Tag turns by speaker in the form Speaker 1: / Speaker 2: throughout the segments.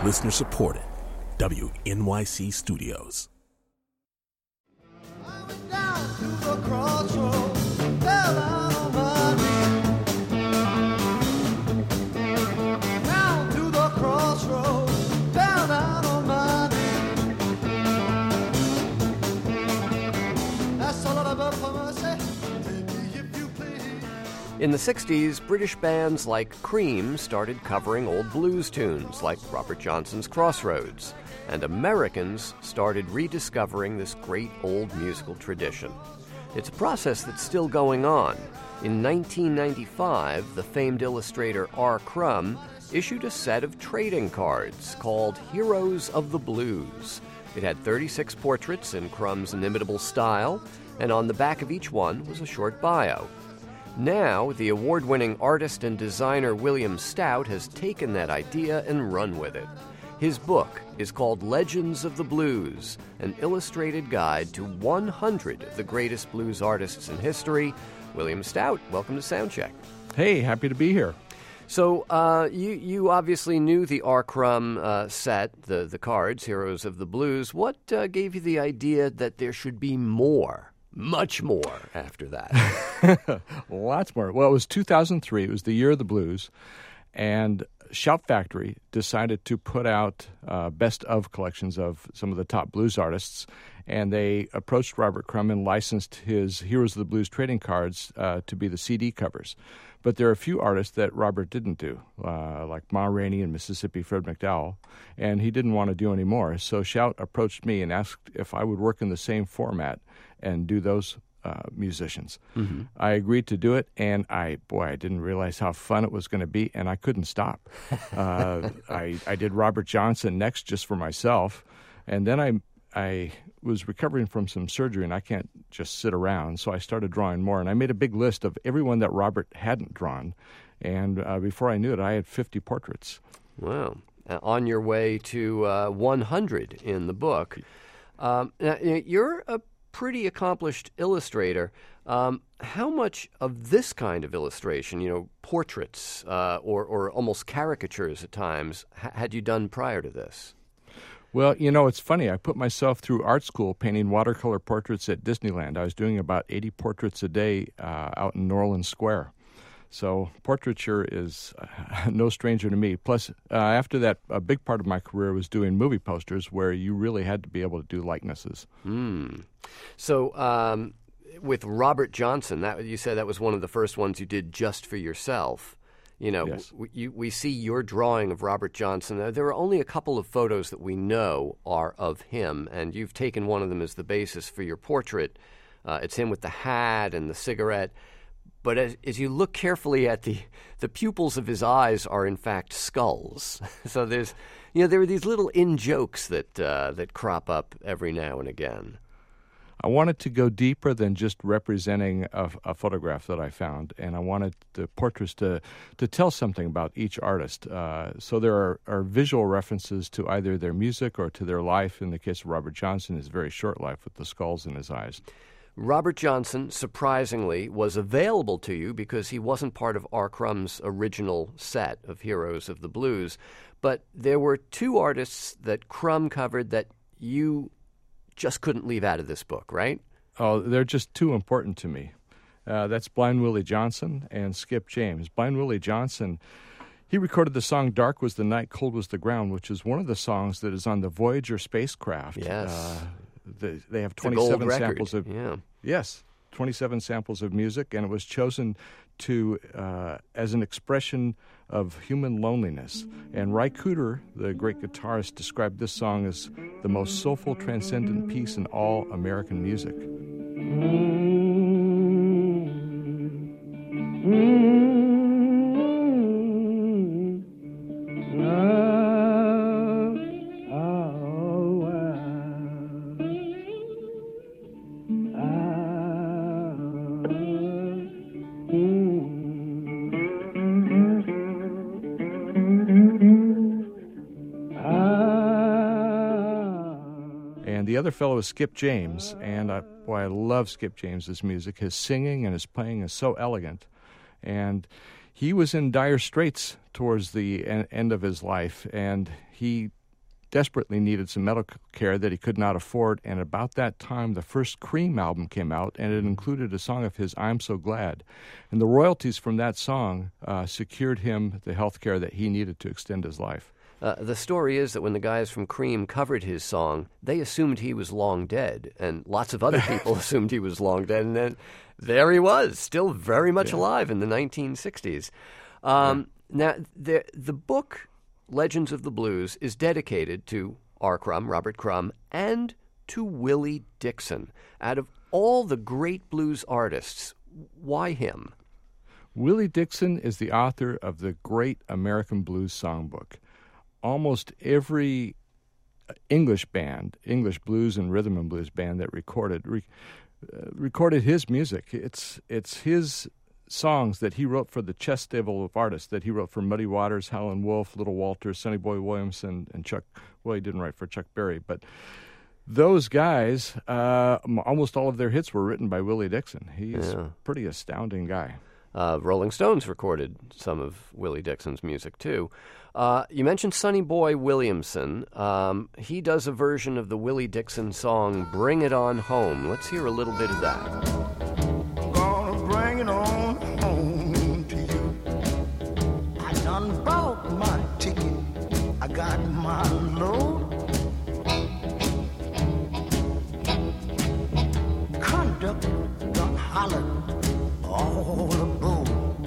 Speaker 1: Listener supported. WNYC Studios.
Speaker 2: I went down to the crossroads, fell down on my knees. Down to the crossroads, fell down on my knees. That's all I beg for mercy. Take me if you please.
Speaker 3: In the 60s, British bands like Cream started covering old blues tunes like Robert Johnson's Crossroads, and Americans started rediscovering this great old musical tradition. It's a process that's still going on. In 1995, the famed illustrator R. Crumb issued a set of trading cards called Heroes of the Blues. It had 36 portraits in Crumb's inimitable style, and on the back of each one was a short bio. Now, the award-winning artist and designer William Stout has taken that idea and run with it. His book is called Legends of the Blues, an illustrated guide to 100 of the greatest blues artists in history. William Stout, welcome to Soundcheck.
Speaker 4: Hey, happy to be here.
Speaker 3: So you obviously knew the R. Crumb set, the cards, Heroes of the Blues. What gave you the idea that there should be more? Much more after that.
Speaker 4: Lots more. Well, it was 2003. It was the year of the blues. And Shout Factory decided to put out best of collections of some of the top blues artists. And they approached Robert Crumb and licensed his Heroes of the Blues trading cards to be the CD covers. But there are a few artists that Robert didn't do, like Ma Rainey and Mississippi Fred McDowell, and he didn't want to do any more. So Shout approached me and asked if I would work in the same format and do those musicians. Mm-hmm. I agreed to do it, and I didn't realize how fun it was going to be, and I couldn't stop. I did Robert Johnson next just for myself, and then I was recovering from some surgery, and I can't just sit around, so I started drawing more, and I made a big list of everyone that Robert hadn't drawn, and before I knew it, I had 50 portraits.
Speaker 3: Wow. On your way to 100 in the book. Now, you're a pretty accomplished illustrator. How much of this kind of illustration, portraits or almost caricatures at times, had you done prior to this?
Speaker 4: Well, it's funny. I put myself through art school painting watercolor portraits at Disneyland. I was doing about 80 portraits a day out in Norland Square. So portraiture is no stranger to me. Plus, after that, a big part of my career was doing movie posters where you really had to be able to do likenesses.
Speaker 3: So with Robert Johnson, you said that was one of the first ones you did just for yourself.
Speaker 4: Yes.
Speaker 3: We see your drawing of Robert Johnson. There are only a couple of photos that we know are of him, and you've taken one of them as the basis for your portrait. It's him with the hat and the cigarette. But as you look carefully at the pupils of his eyes are in fact skulls. So there are these little in-jokes that crop up every now and again.
Speaker 4: I wanted to go deeper than just representing a photograph that I found, and I wanted the portraits to tell something about each artist. So there are visual references to either their music or to their life. In the case of Robert Johnson, his very short life with the skulls in his eyes.
Speaker 3: Robert Johnson, surprisingly, was available to you because he wasn't part of R. Crumb's original set of Heroes of the Blues. But there were two artists that Crumb covered that you just couldn't leave out of this book, right?
Speaker 4: Oh, they're just too important to me. That's Blind Willie Johnson and Skip James. Blind Willie Johnson, he recorded the song Dark Was the Night, Cold Was the Ground, which is one of the songs that is on the Voyager spacecraft.
Speaker 3: Yes.
Speaker 4: They have 27 samples of
Speaker 3: 27
Speaker 4: samples of music, and it was chosen to as an expression of human loneliness. And Ry Cooder, the great guitarist, described this song as the most soulful, transcendent piece in all American music. And the other fellow is Skip James, and I love Skip James's music. His singing and his playing is so elegant. And he was in dire straits towards the end of his life, and he desperately needed some medical care that he could not afford. And about that time, the first Cream album came out, and it included a song of his, I'm So Glad. And the royalties from that song secured him the health care that he needed to extend his life.
Speaker 3: The story is that when the guys from Cream covered his song, they assumed he was long dead, and lots of other people assumed he was long dead, and then there he was, still very much alive in the 1960s. Now, the book, Legends of the Blues, is dedicated to R. Crumb, Robert Crumb, and to Willie Dixon. Out of all the great blues artists, why him?
Speaker 4: Willie Dixon is the author of the Great American Blues Songbook. Almost every English blues and rhythm and blues band that recorded his music. It's his songs that he wrote for the chess stable of artists, that he wrote for Muddy Waters, Howlin' Wolf, Little Walter, Sonny Boy Williamson, and Chuck. Well, he didn't write for Chuck Berry, but those guys, almost all of their hits were written by Willie Dixon. He's a pretty astounding guy.
Speaker 3: Rolling Stones recorded some of Willie Dixon's music, too. You mentioned Sonny Boy Williamson. He does a version of the Willie Dixon song, Bring It On Home. Let's hear a little bit of that.
Speaker 2: Gonna bring it on home to you. I done bought my ticket. I got my load. Conductor done hollered all aboard.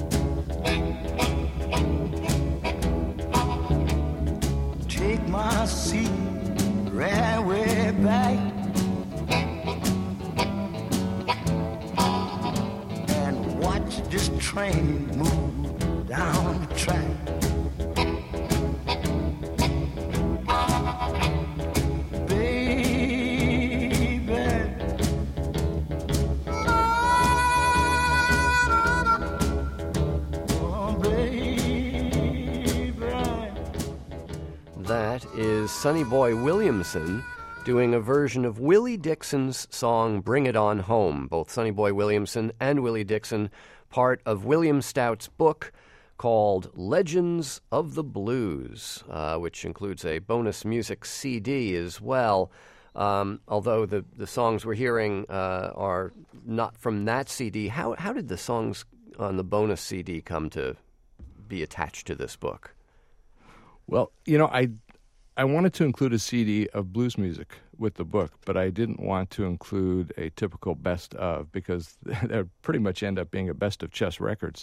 Speaker 2: Take my seat right way back and watch this train move down the track.
Speaker 3: That is Sonny Boy Williamson doing a version of Willie Dixon's song Bring It On Home. Both Sonny Boy Williamson and Willie Dixon, part of William Stout's book called Legends of the Blues, which includes a bonus music CD as well. Although the songs we're hearing are not from that CD, how did the songs on the bonus CD come to be attached to this book?
Speaker 4: Well, I wanted to include a CD of blues music with the book, but I didn't want to include a typical best of, because that would pretty much end up being a best of Chess Records.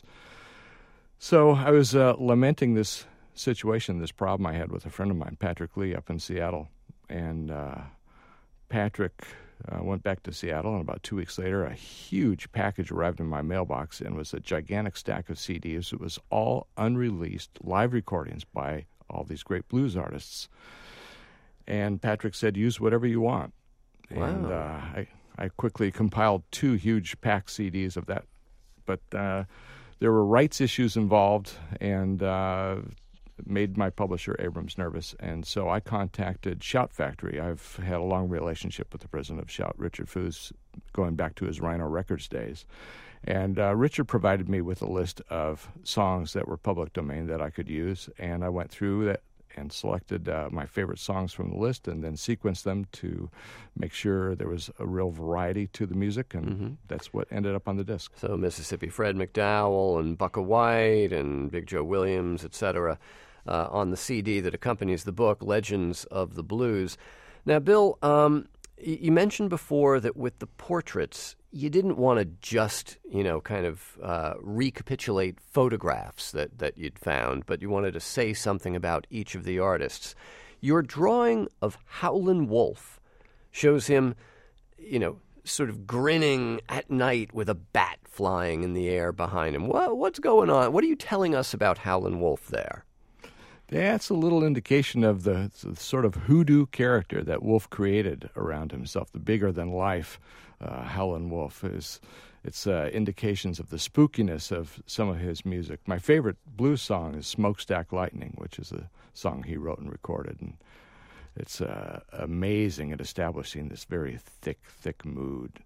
Speaker 4: So I was lamenting this situation, this problem I had with a friend of mine, Patrick Lee, up in Seattle. And Patrick went back to Seattle, and about 2 weeks later, a huge package arrived in my mailbox, and was a gigantic stack of CDs. It was all unreleased live recordings by all these great blues artists. And Patrick said, use whatever you want.
Speaker 3: Wow.
Speaker 4: And I quickly compiled 2 huge pack CDs of that. But there were rights issues involved, and made my publisher, Abrams, nervous. And so I contacted Shout Factory. I've had a long relationship with the president of Shout, Richard Foos, going back to his Rhino Records days. And Richard provided me with a list of songs that were public domain that I could use, and I went through that and selected my favorite songs from the list, and then sequenced them to make sure there was a real variety to the music, and that's what ended up on the disc.
Speaker 3: So Mississippi Fred McDowell and Bukka White and Big Joe Williams, etc., on the CD that accompanies the book, Legends of the Blues. Now, Bill, you mentioned before that with the portraits, you didn't want to just, kind of recapitulate photographs that you'd found, but you wanted to say something about each of the artists. Your drawing of Howlin' Wolf shows him, sort of grinning at night with a bat flying in the air behind him. What's going on? What are you telling us about Howlin' Wolf there?
Speaker 4: That's a little indication of the sort of hoodoo character that Wolf created around himself, the bigger-than-life Howlin' Wolf. It's indications of the spookiness of some of his music. My favorite blues song is Smokestack Lightning, which is a song he wrote and recorded. And it's amazing at establishing this very thick mood.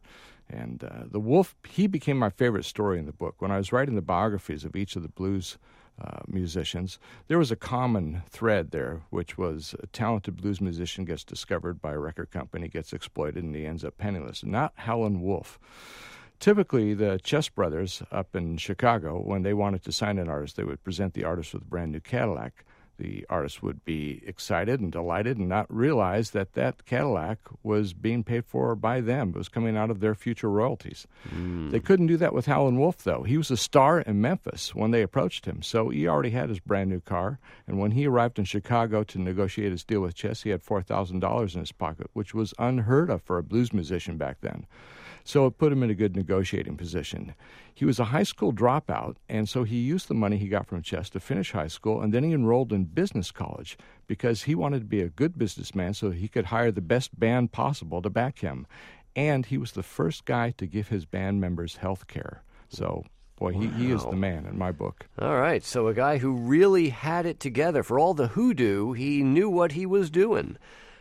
Speaker 4: And the Wolf, he became my favorite story in the book. When I was writing the biographies of each of the blues musicians, there was a common thread there, which was a talented blues musician gets discovered by a record company, gets exploited, and he ends up penniless. Not Howlin' Wolf. Typically, the Chess Brothers up in Chicago, when they wanted to sign an artist, they would present the artist with a brand new Cadillac. The artist would be excited and delighted and not realize that that Cadillac was being paid for by them. It was coming out of their future royalties. They couldn't do that with Howlin' Wolf, though. He was a star in Memphis when they approached him, so he already had his brand new car. And when he arrived in Chicago to negotiate his deal with Chess, he had $4,000 in his pocket, which was unheard of for a blues musician back then. So it put him in a good negotiating position. He was a high school dropout, and so he used the money he got from Chess to finish high school, and then he enrolled in business college because he wanted to be a good businessman so he could hire the best band possible to back him. And he was the first guy to give his band members health care. So, boy, he is the man in my book.
Speaker 3: All right, so a guy who really had it together. For all the hoodoo, he knew what he was doing.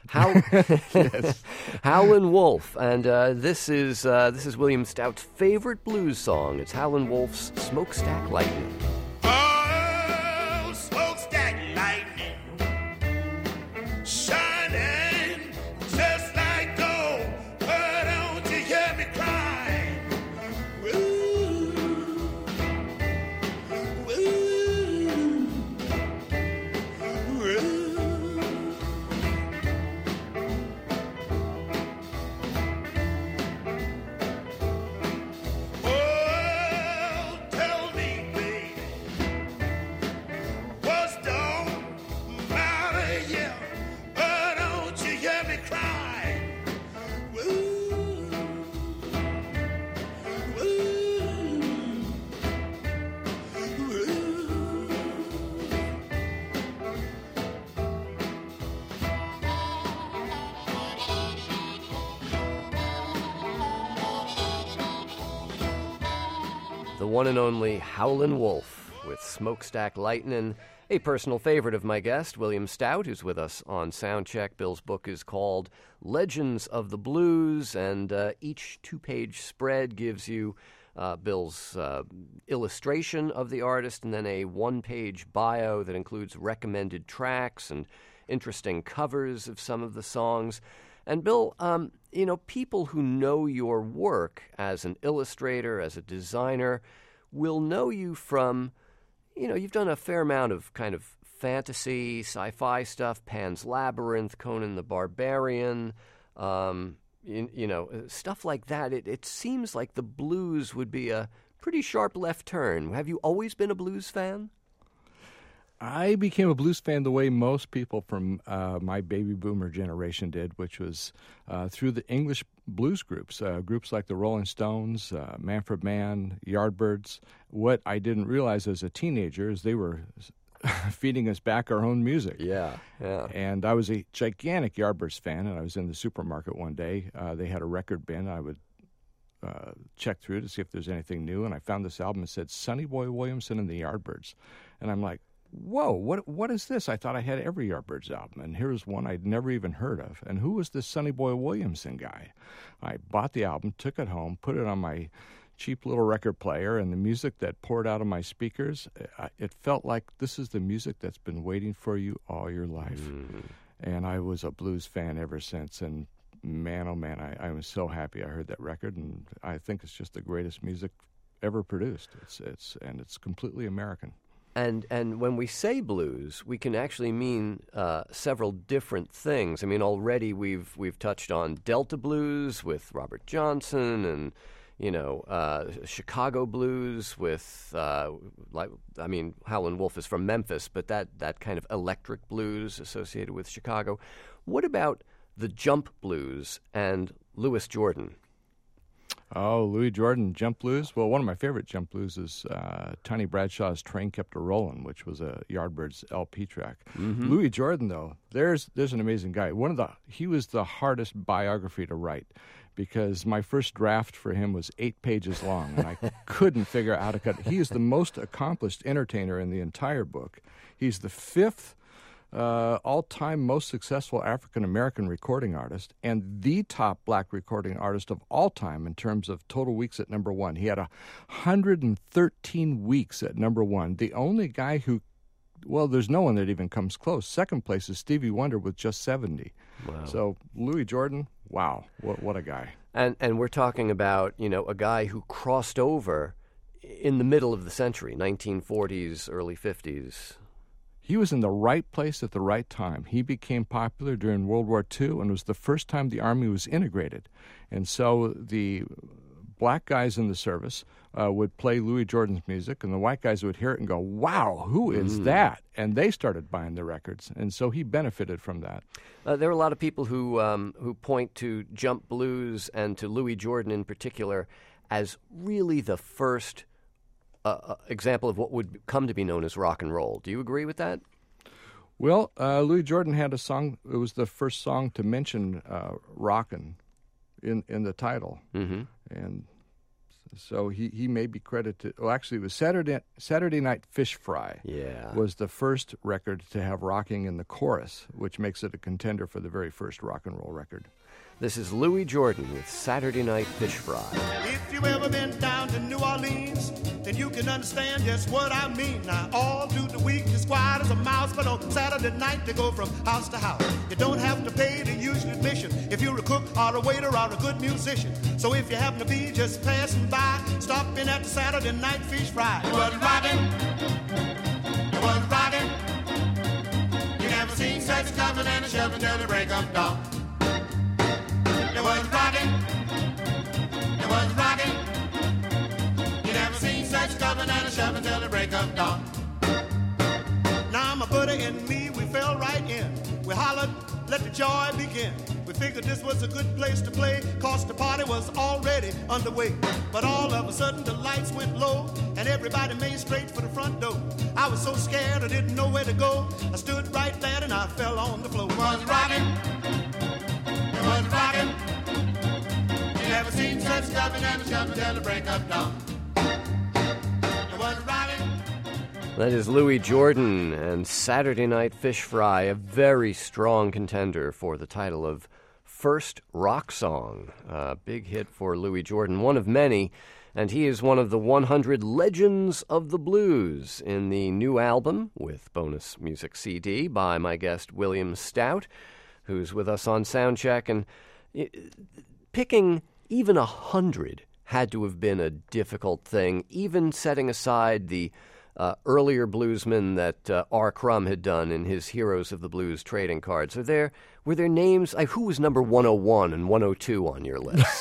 Speaker 3: Howlin' Wolf, and this is William Stout's favorite blues song. It's Howlin' Wolf's "Smokestack Lightning."
Speaker 5: Oh, smokestack lightning, shining just like gold. But don't you hear me crying? Woo, woo, woo.
Speaker 3: The one and only Howlin' Wolf with Smokestack Lightnin', a personal favorite of my guest, William Stout, who's with us on Soundcheck. Bill's book is called Legends of the Blues, and each two-page spread gives you Bill's illustration of the artist and then a one-page bio that includes recommended tracks and interesting covers of some of the songs. And Bill, people who know your work as an illustrator, as a designer, will know you from, you've done a fair amount of kind of fantasy, sci-fi stuff, Pan's Labyrinth, Conan the Barbarian, stuff like that. It seems like the blues would be a pretty sharp left turn. Have you always been a blues fan?
Speaker 4: I became a blues fan the way most people from my baby boomer generation did, which was through the English blues groups, groups like the Rolling Stones, Manfred Mann, Yardbirds. What I didn't realize as a teenager is they were feeding us back our own music.
Speaker 3: Yeah.
Speaker 4: And I was a gigantic Yardbirds fan, and I was in the supermarket one day. They had a record bin. I would check through to see if there's anything new, and I found this album that said Sonny Boy Williamson and the Yardbirds. And I'm like, whoa, what is this? I thought I had every Yardbirds album, and here's one I'd never even heard of. And who was this Sonny Boy Williamson guy? I bought the album, took it home, put it on my cheap little record player, and the music that poured out of my speakers, it felt like this is the music that's been waiting for you all your life. And I was a blues fan ever since, and man, oh man, I was so happy I heard that record, and I think it's just the greatest music ever produced. It's completely American.
Speaker 3: And when we say blues, we can actually mean several different things. I mean, already we've touched on Delta blues with Robert Johnson, and Chicago blues with Howlin' Wolf is from Memphis, but that kind of electric blues associated with Chicago. What about the jump blues and Louis Jordan?
Speaker 4: Oh, Louis Jordan, jump blues? Well, one of my favorite jump blues is Tiny Bradshaw's Train Kept A-Rollin', which was a Yardbirds LP track. Mm-hmm. Louis Jordan, though, there's an amazing guy. He was the hardest biography to write because my first draft for him was 8 pages long, and I couldn't figure out how to cut it. He is the most accomplished entertainer in the entire book. He's the 5th all-time most successful African-American recording artist and the top black recording artist of all time in terms of total weeks at number one. He had 113 weeks at number one. The only guy who, well, there's no one that even comes close. Second place is Stevie Wonder with just 70.
Speaker 3: Wow.
Speaker 4: So Louis Jordan, wow, what a guy.
Speaker 3: And we're talking about, a guy who crossed over in the middle of the century, 1940s, early 50s.
Speaker 4: He was in the right place at the right time. He became popular during World War II and was the first time the Army was integrated. And so the black guys in the service would play Louis Jordan's music, and the white guys would hear it and go, wow, who is that? And they started buying the records. And so he benefited from that.
Speaker 3: There are a lot of people who point to jump blues and to Louis Jordan in particular as really the first example of what would come to be known as rock and roll. Do you agree with that?
Speaker 4: Well, Louis Jordan had a song. It was the first song to mention rockin' in the title.
Speaker 3: Mm-hmm.
Speaker 4: And so he may be credited. Well, actually, it was Saturday Night Fish Fry.
Speaker 3: Yeah.
Speaker 4: Was the first record to have rocking in the chorus, which makes it a contender for the very first rock and roll record.
Speaker 3: This is Louis Jordan with Saturday Night Fish Fry.
Speaker 5: If you've ever been down to New Orleans, then you can understand just what I mean. Now, all through the week, you're quiet as a mouse, but on Saturday night, they go from house to house. You don't have to pay the usual admission if you're a cook or a waiter or a good musician. So if you happen to be just passing by, stop in at the Saturday Night Fish Fry. You wasn't rocking. You wasn't rocking. You never seen such coming and a shoving till the break of dawn. You wasn't rocking. You wasn't rocking. You never seen such coming and a shoving till the break of dawn. Now my buddy and me, we fell right in. We hollered, let the joy begin. We figured this was a good place to play, cause the party was already underway. But all of a sudden the lights went low, and everybody made straight for the front door. I was so scared I didn't know where to go. I stood right there and I fell on the floor. You wasn't rocking. You wasn't rocking. You never seen such coming and a shoving till the break of dawn. You wasn't rocking.
Speaker 3: That is Louis Jordan and Saturday Night Fish Fry, a very strong contender for the title of First Rock Song. A big hit for Louis Jordan, one of many, and he is one of the 100 Legends of the Blues in the new album with bonus music CD by my guest William Stout, who's with us on Soundcheck. And picking even 100 had to have been a difficult thing, even setting aside the earlier bluesmen that R. Crumb had done in his Heroes of the Blues trading cards. Were there names? Who was number 101 and 102 on your list?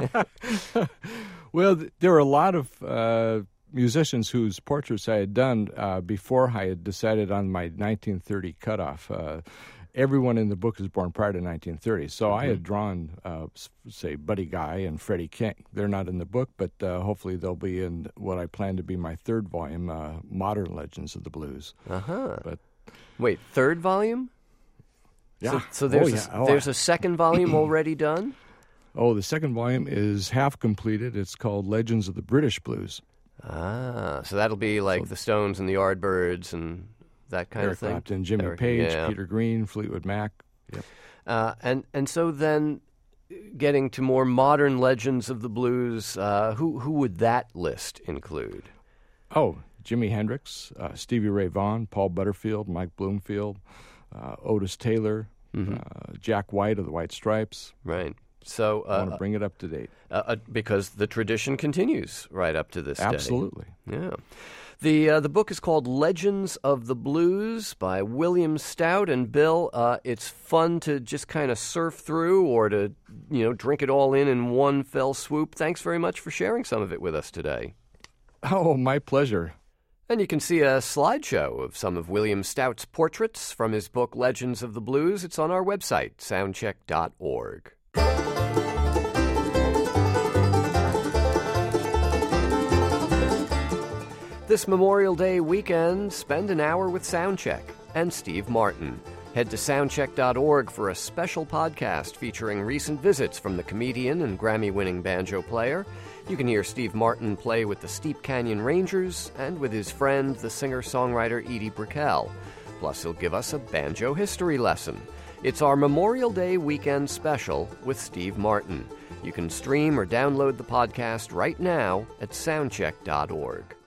Speaker 4: Well, there were a lot of musicians whose portraits I had done before I had decided on my 1930 cutoff. Everyone in the book is born prior to 1930. So I had drawn, say, Buddy Guy and Freddie King. They're not in the book, but hopefully they'll be in what I plan to be my third volume, Modern Legends of the Blues.
Speaker 3: Uh-huh.
Speaker 4: But
Speaker 3: wait, third volume?
Speaker 4: Yeah.
Speaker 3: So there's a second volume already done?
Speaker 4: Oh, the second volume is half completed. It's called Legends of the British Blues.
Speaker 3: Ah, so that'll be like the Stones and the Yardbirds and that kind
Speaker 4: Eric
Speaker 3: of thing.
Speaker 4: Clapton, Jimmy
Speaker 3: Eric,
Speaker 4: Page,
Speaker 3: yeah.
Speaker 4: Peter Green, Fleetwood Mac. Yep.
Speaker 3: And so then, getting to more modern legends of the blues, who would that list include?
Speaker 4: Oh, Jimi Hendrix, Stevie Ray Vaughan, Paul Butterfield, Mike Bloomfield, Otis Taylor, Jack White of the White Stripes.
Speaker 3: Right. So
Speaker 4: I want to bring it up to date.
Speaker 3: Because the tradition continues right up to this day.
Speaker 4: Absolutely.
Speaker 3: Yeah. The book is called Legends of the Blues by William Stout. And Bill, it's fun to just kind of surf through or to, drink it all in one fell swoop. Thanks very much for sharing some of it with us today.
Speaker 4: Oh, my pleasure.
Speaker 3: And you can see a slideshow of some of William Stout's portraits from his book Legends of the Blues. It's on our website, soundcheck.org. This Memorial Day weekend, spend an hour with Soundcheck and Steve Martin. Head to soundcheck.org for a special podcast featuring recent visits from the comedian and Grammy-winning banjo player. You can hear Steve Martin play with the Steep Canyon Rangers and with his friend, the singer-songwriter Edie Brickell. Plus, he'll give us a banjo history lesson. It's our Memorial Day weekend special with Steve Martin. You can stream or download the podcast right now at soundcheck.org.